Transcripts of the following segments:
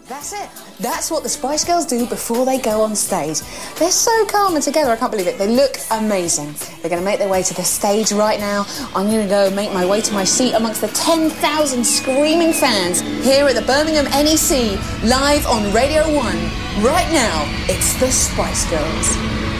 That's it. That's what the Spice Girls do before they go on stage. They're so calm and together, I can't believe it. They look amazing. They're going to make their way to the stage right now. I'm going to go make my way to my seat amongst the 10,000 screaming fans here at the Birmingham NEC, live on Radio 1. Right now, it's the Spice Girls.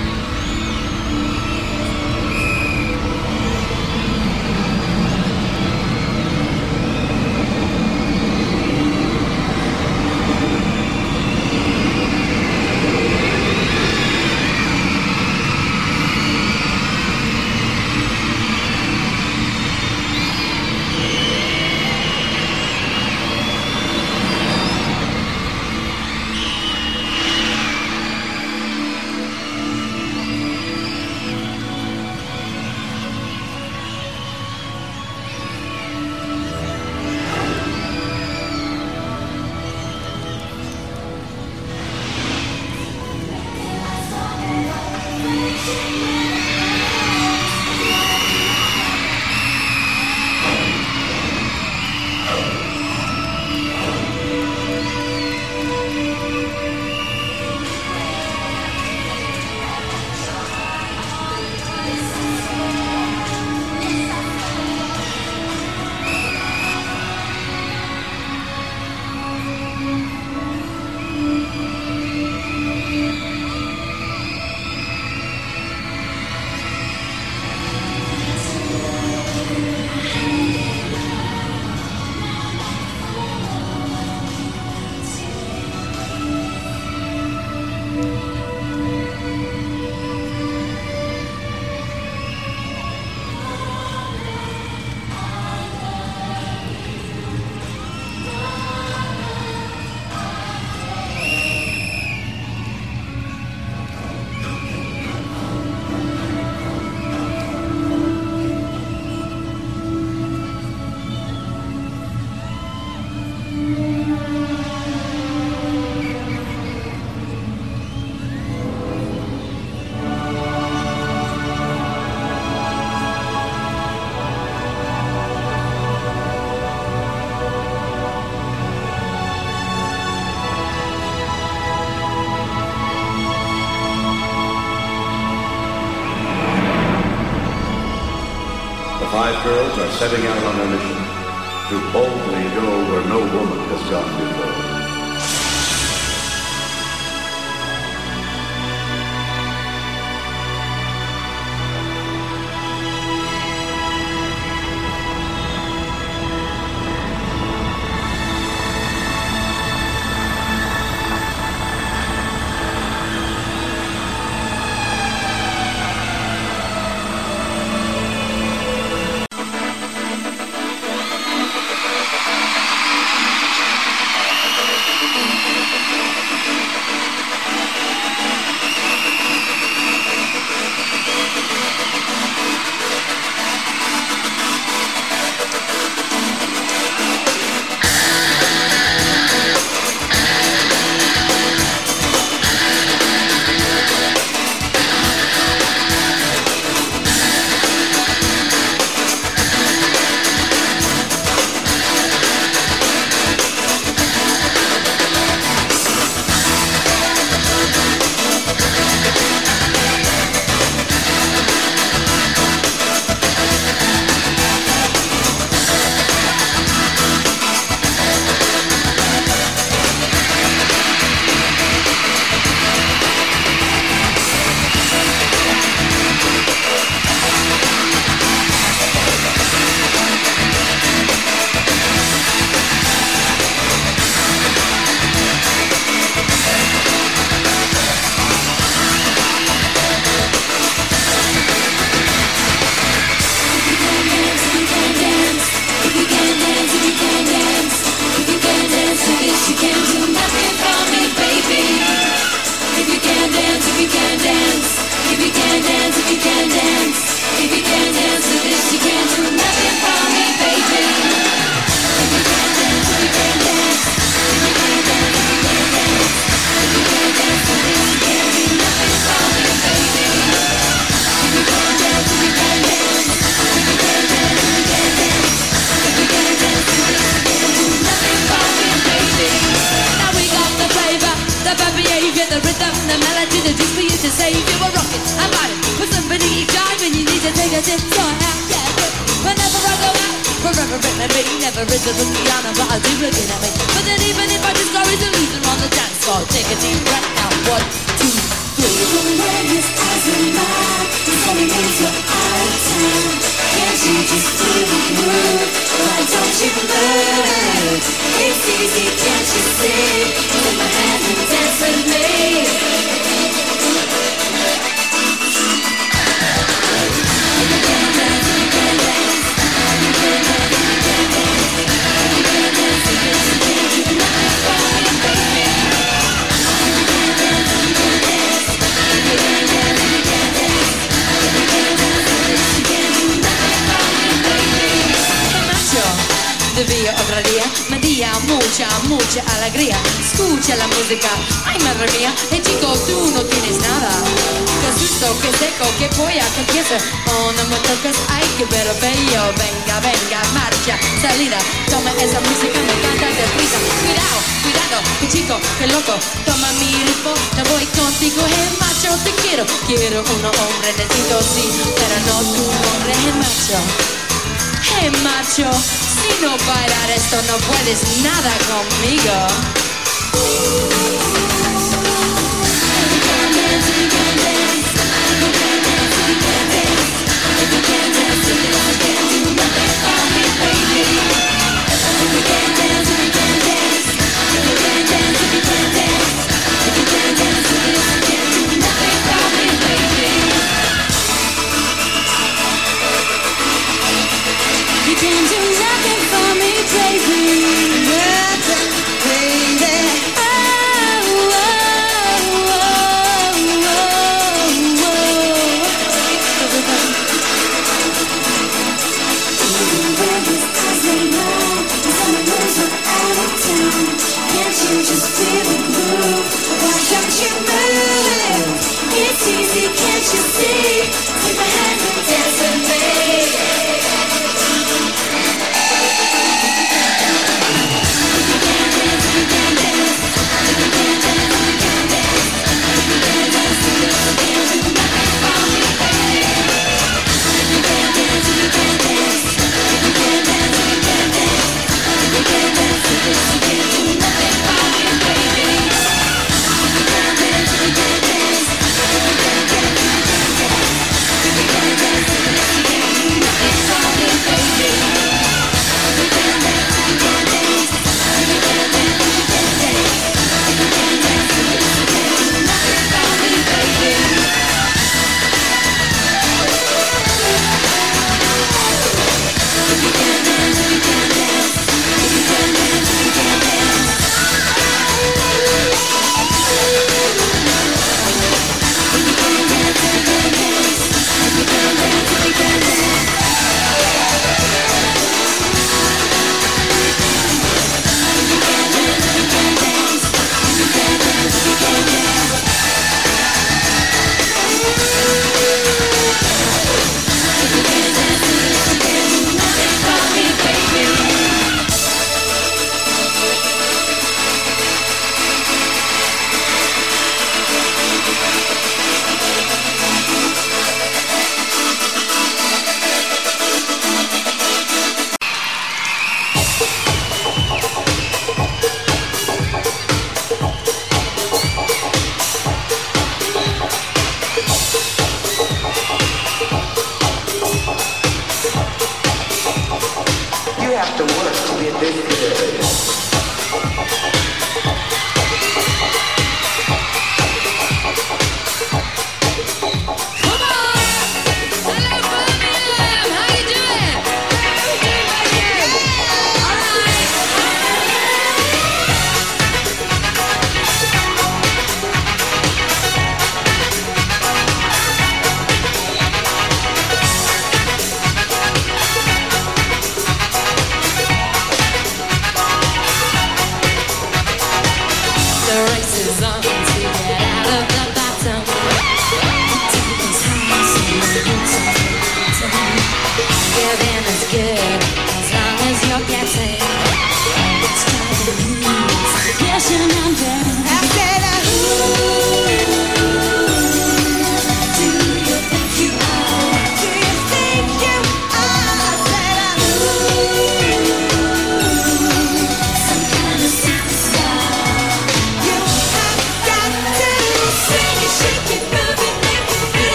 Five girls are setting out on a mission to boldly go where no woman has gone before. Now we favorite Rihanna, but I'll do looking at me. But then even if I discourage a loser on the dance floor, take a deep breath now. 1, 2, 3. When his eyes are mine, does that mean you're out of town? Can't you just feel the groove? Why don't you move? It's easy, can't you see? Take my hand and dance with me. Devia otra día, me día mucha alegría. Escucha la música, ay madre mía. Hey chico, tú no tienes nada. Qué susto, qué seco, qué polla, qué pienso. Oh, no me toques, ay que pero bello. Venga, venga, marcha, salida. Toma esa música, me encanta deprisa. Cuidado, cuidado, qué chico, qué loco. Toma mi ritmo, te voy contigo. Hey macho, te quiero. Quiero un hombre, necesito sí, pero no tu nombre, hey macho. Hey macho, si no bailar esto no puedes nada conmigo.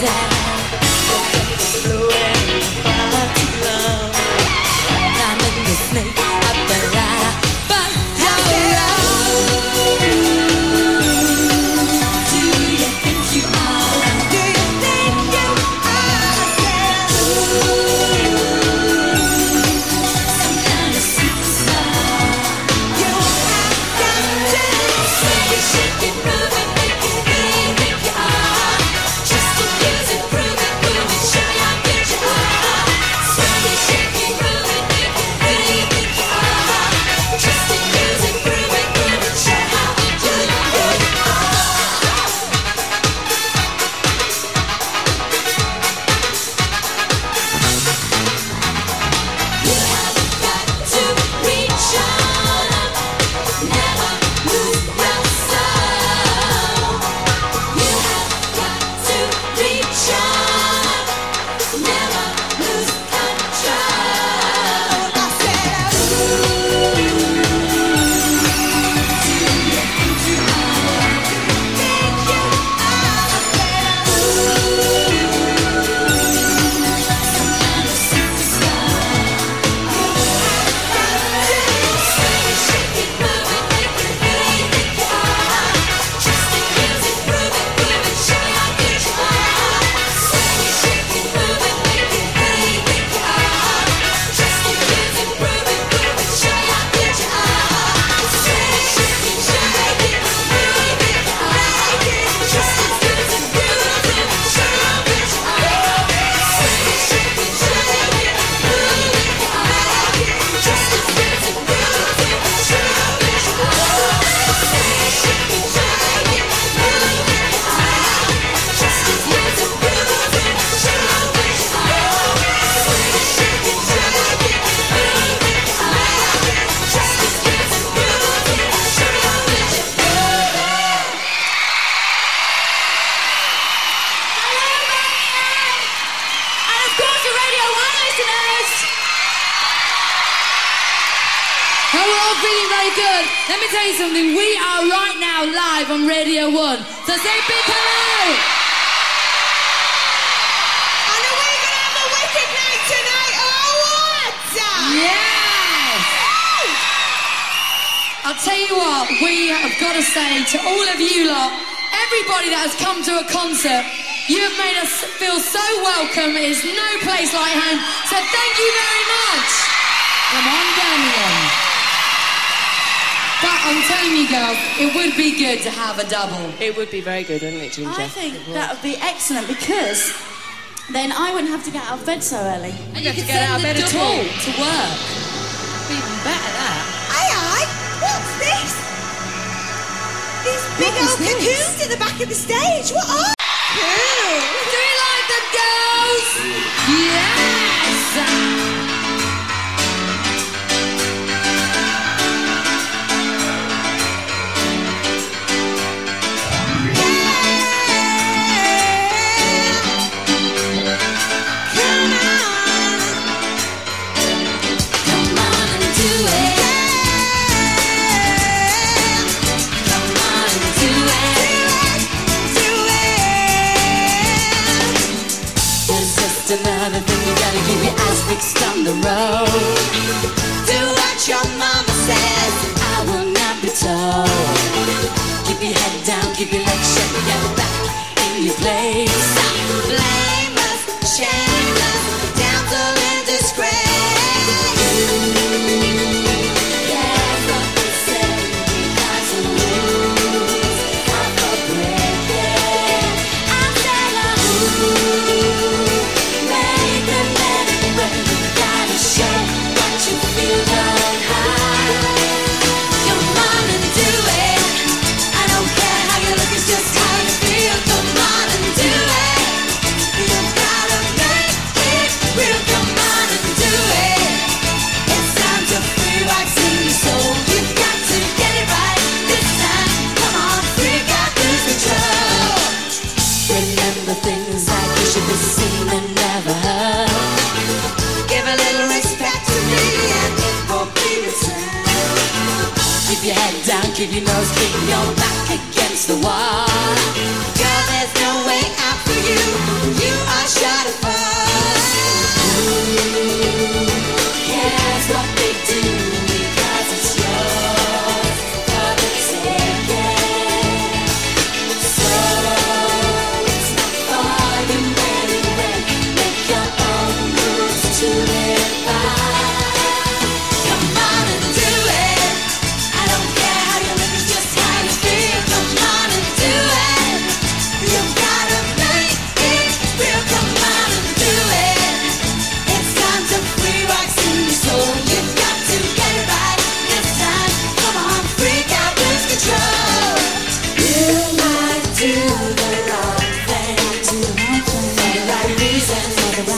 Feeling very good. Let me tell you something. We are right now live on Radio 1. So say big hello. And are we going to have a wicked night tonight or what? Yes. I'll tell you what, we have got to say to all of you lot, everybody that has come to a concert, you have made us feel so welcome. It is no place like home. So thank you very much. Come on, Birmingham. But I'm telling you girls, it would be good to have a double. It would be very good, wouldn't it, Ginger? I think that would be excellent because then I wouldn't have to get out of bed so early. And you have could to get send out of the bed at double all. to work. Even better that. Aye, what's this? These big old cocoons at the back of the stage. What are cool? Do you like them, girls? Yes! Another thing you gotta keep your eyes fixed on the road. Do what your mama says. I will not be told. Keep your head down, keep your legs shut, get back in your place. Blameless, shameless, damsel in disgrace. That's what they say. Because of rules, I'm for breaking. I'm telling you. Show what you feel on high. Come on and do it. give you nose, keep your back against the wall. Girl, there's no way out for you. You are sure to fall. Who cares what they do? Because it's yours for the taking. So it's not for you anyway. Make your own rules to live by. Come on and do it. I don't care how you look, it's just how you feel. Come on and do it. You've gotta make it real. Come on and do it. It's time to free rocks in your soul. You've got to get it right this time. Come on, freak out, lose control. You might do the wrong thing for the right reasons.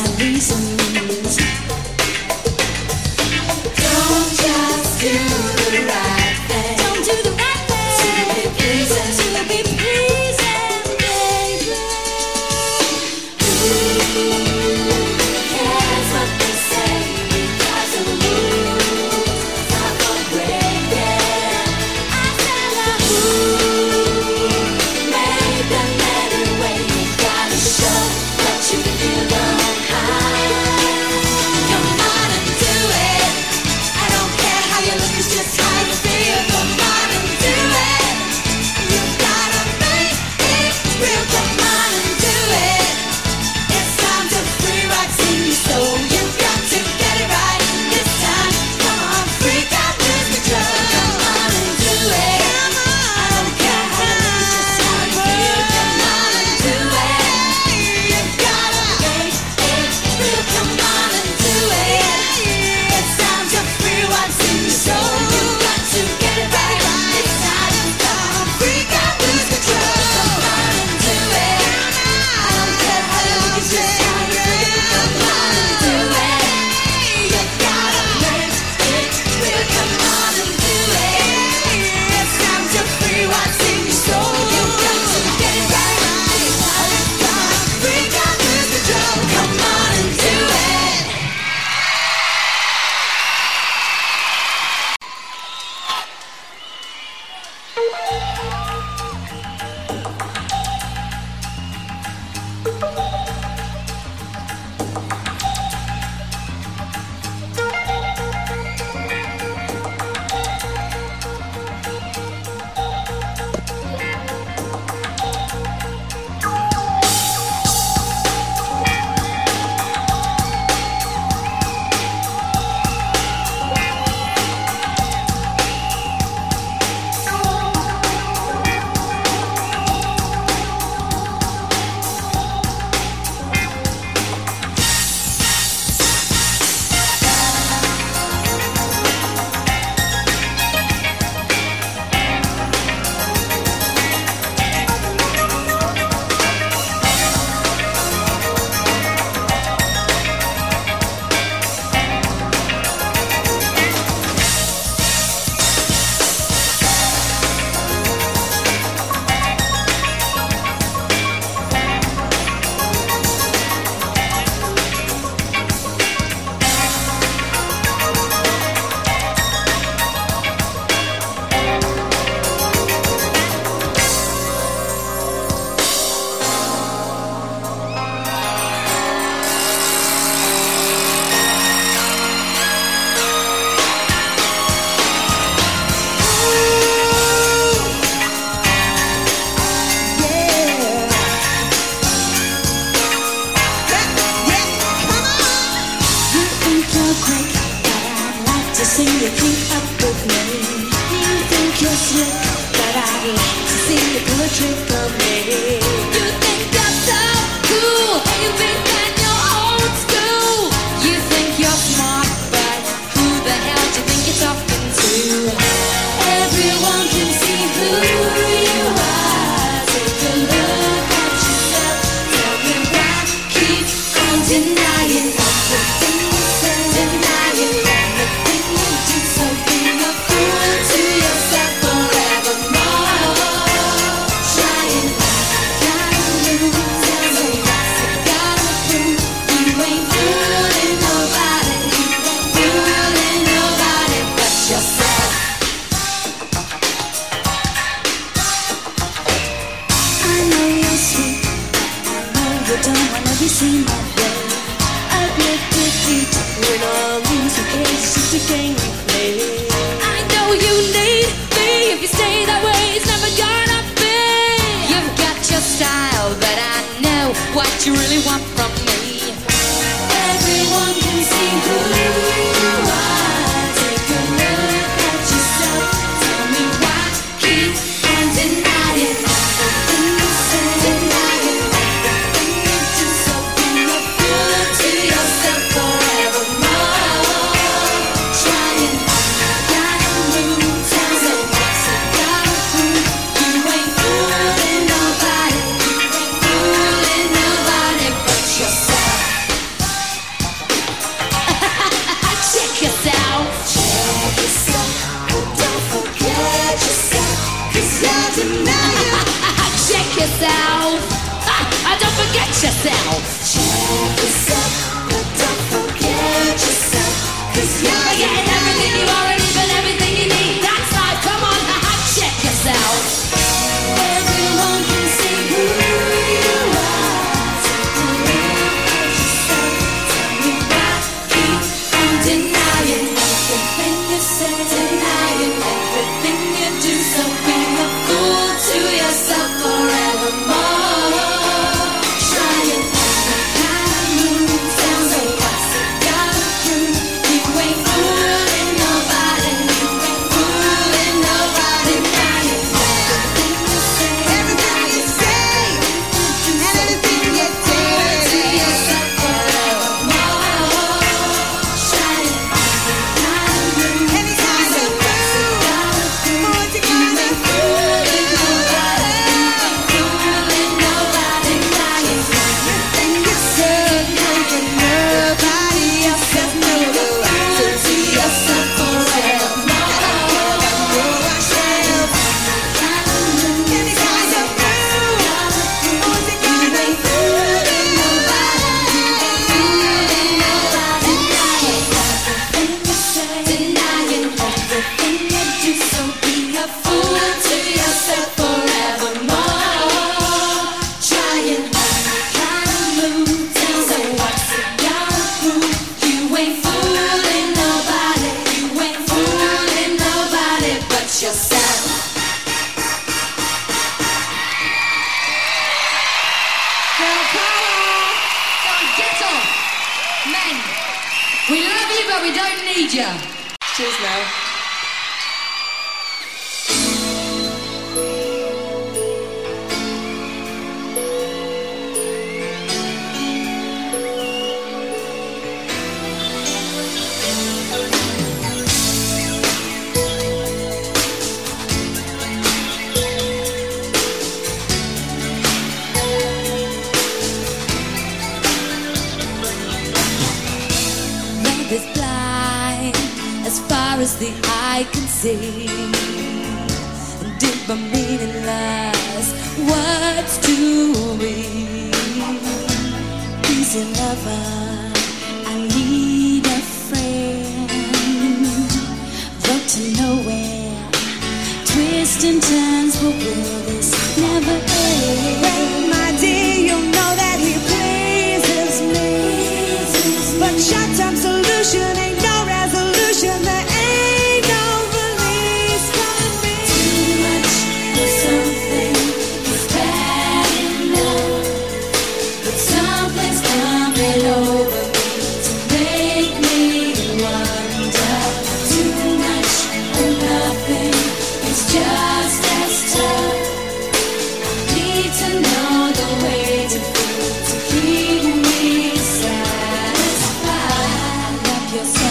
Don't just do the right thing. Don't do the right thing to be pleasing, baby. Who cares what they say? Because the rules are for breaking. I said, who made them anyway? You gotta show what you feel on high. Come on and do it. I don't care how you look, it's just how you feel. Come on and do it. You've gotta make it real. Come on and do it. It's time to free rocks in your soul. You've got to get it right this time. Come on, freak out, lose control. Come on and do it. I don't care how you look, it's just how you feel. Come on and do it. You've gotta make it real. Come on and do it. It's time to free what's in your soul. You've got to get it right this time. Come on, freak out, lose control. Come on and do it. I don't care how you look, it's just how you feel. Come on and do it. You've gotta make it real. Come on and do it. It's time to free what's in your soul. You've got to get it right this time. Come on, freak out, lose control. Come on and do it. don't wanna be seen that way. Uplifted deep when all these occasions just a game we play. I know you need me. If you stay that way, it's never gonna be. You've got your style, but I know what you really want from me. Everyone can see who you are. Take a look at yourself. Tell me why keep on denying everything you say. Denying everything you do. So be a fool to yourself forevermore. Trying gotta move. Tell me what's it gotta prove. You ain't fooling nobody. You ain't fooling nobody but yourself. Check yourself. Check yourself. Don't forget yourself. 'Cause you're denying. Check yourself. Don't forget yourself. Check yourself. But don't forget yourself. 'Cause you're getting everything you already been, everything you need. That's life. Come on. Check yourself. Everyone can see who you are. Take a look at yourself. Tell me why keep on denying everything you say. Denying everything you do. So be a fool to yourself forevermore. Trying every kind of move. Tell me what's it gotta prove. You ain't fooling nobody. You ain't fooling nobody. Denying everything you say. Everything you say and everything you do. To yourself forevermore. Trying every kind of move. Any kind of move. What you gonna do? Fooling nobody. Denying Everything you say, nobody else says no. to yourself forevermore. Any kind of move. What you gonna do? Denying everything you do, so be a fool to yourself forevermore. Trying every kind of move. Tell me what's it gotta prove. You ain't fooling nobody. You ain't fooling nobody but yourself. Girl power! Don't get off! Men, we love you but we don't need you. Cheers now. Love is blind as far as the eye can see, and deep but meaningless words to read. Easy lover, I need a friend. Road to nowhere, twists and turns, but will this never end? Well, my dear, you know that he pleases me. But short-term solution ain't no resolution. There ain't no release for me. Too much of something is bad enough, but something's coming over me to make me wonder. Too much of nothing is just as tough. I need to know the way to feel to keep me satisfied. Love yourself.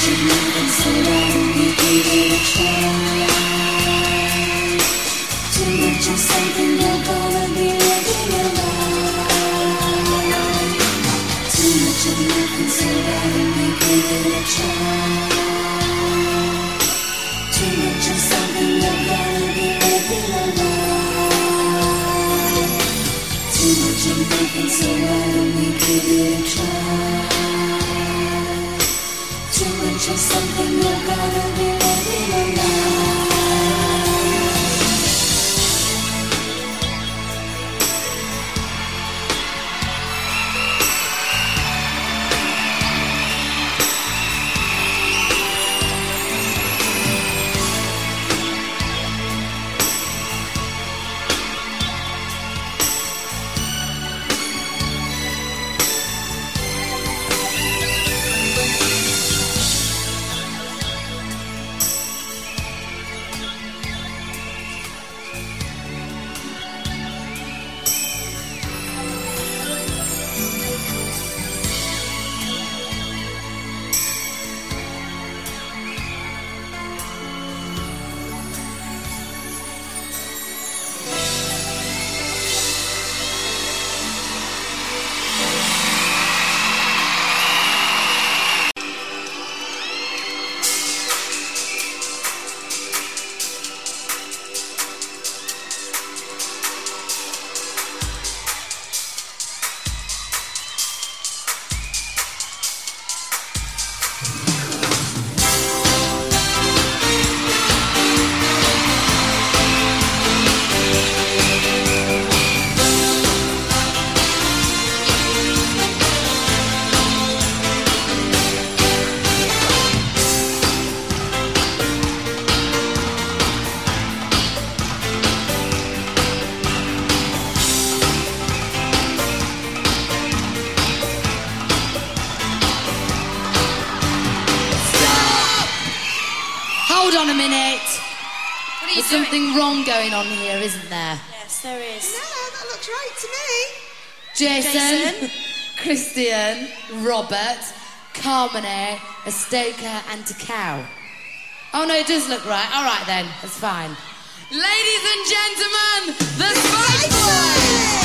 Hold on a minute. What are you There's doing? something wrong going on here, isn't there? Yes, there is. No, that looks right to me. Jason, Christian, Robert, Carmine, a stoker and a cow. Oh no, it does look right. All right then, that's fine. Ladies and gentlemen, the Spice Boys!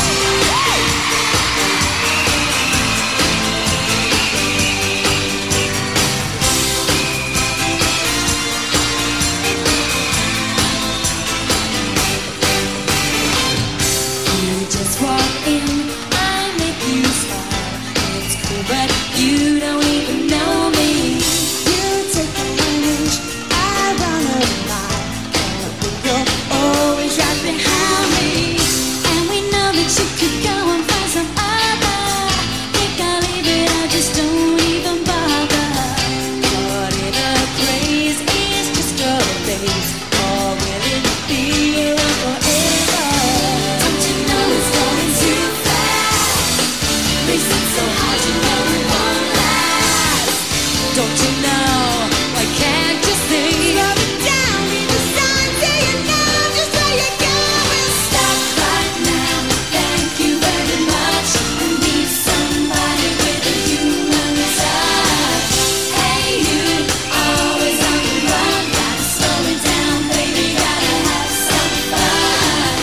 Just walk in, I make you smile. It's cool, but you don't even know me. You take a lunge, I run a mile. You're always right behind me. And we know that you could go and find some other. Think I'll leave it, I just don't even bother. Caught in a craze is just a phase. Or will it be around forever? Don't you know it's going too fast? Racing so hard, you know it won't last. Don't you know? Why can't you see? Slow it down, read the signs, so you know just where you're going. Stop right now, thank you very much. I need somebody with a human touch. Hey you, always on the run. Gotta slow it down, baby, gotta have some fun.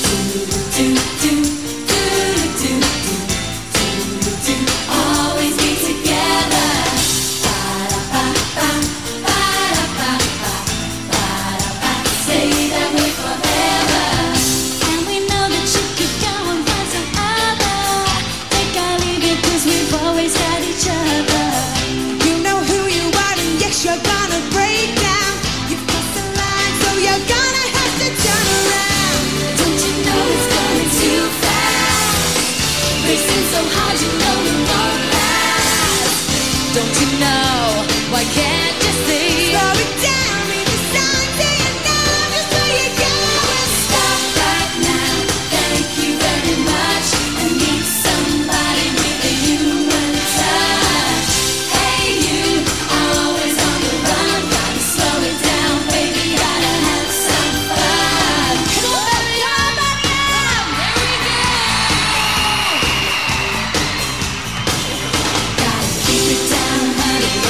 Do, do, do, do, do, do, do, do. Always be together. Ba-da-ba-ba, ba-da-ba-ba, ba-da-ba. Stay that way forever. And we know that you could go and find some other. Think I'll leave it 'cause we've always had each other. You know who you are, and yes, you're gonna break down. You've crossed the line, so you're gonna have to turn around. Don't you know it's going too fast? Racing so hard, you know it won't last. Don't you know? Why can't you see? Slow it down, read the signs, so you know just where you're going. Stop right now, thank you very much. I need somebody with a human touch. Hey you, always on the run. Gotta slow it down, baby, gotta have some fun. Come on, baby, come on now. Here we go. Gotta keep it down, honey.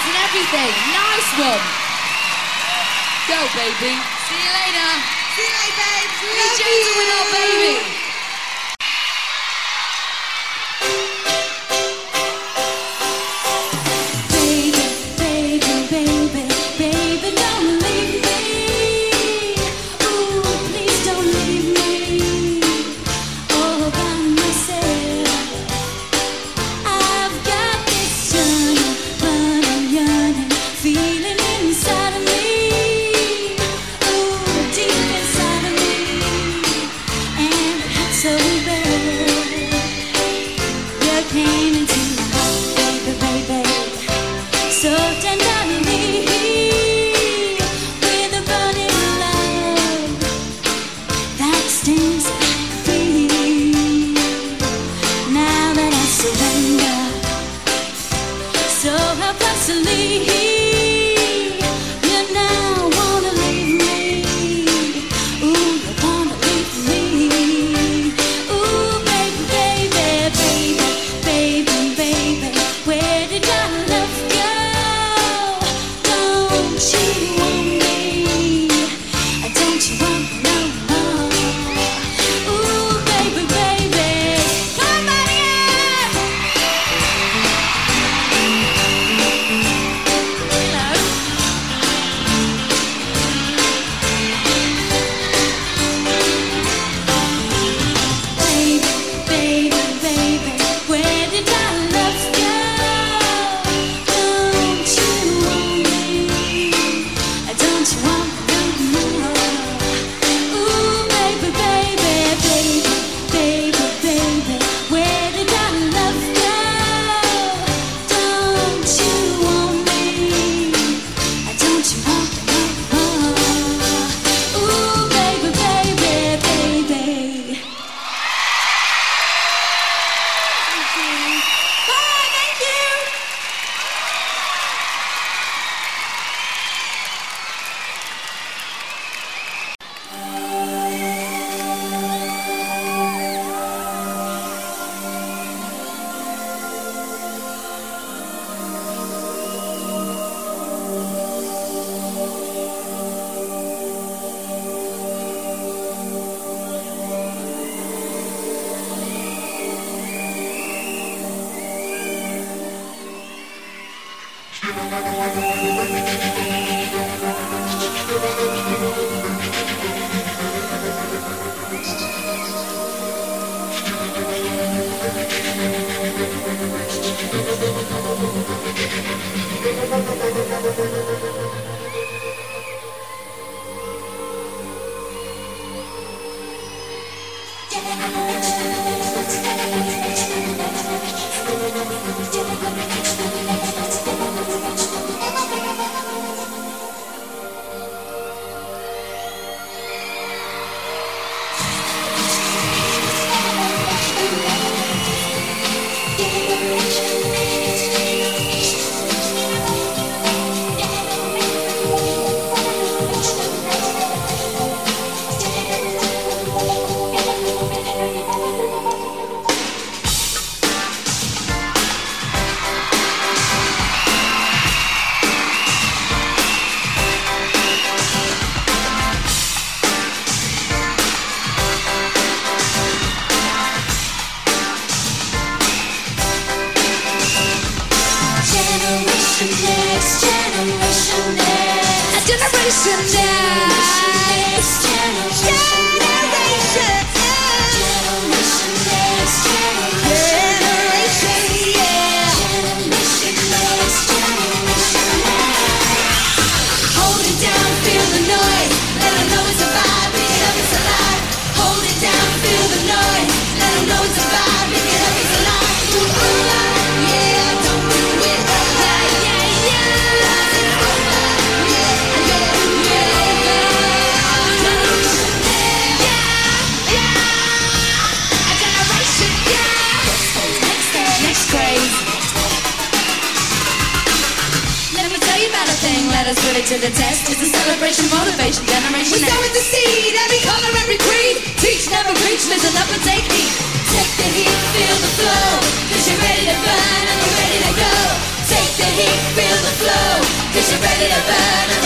and everything. Nice one. Go, baby. See you later. See you later, babes. Be Love gentle with our baby. To the test, it's a celebration, motivation, generation. We start with the seed, every color, every creed. Teach, never preach, listen up and take heed. Take the heat, feel the flow, 'cause you're ready to burn and we're ready to go. Take the heat, feel the flow. Peter Pan and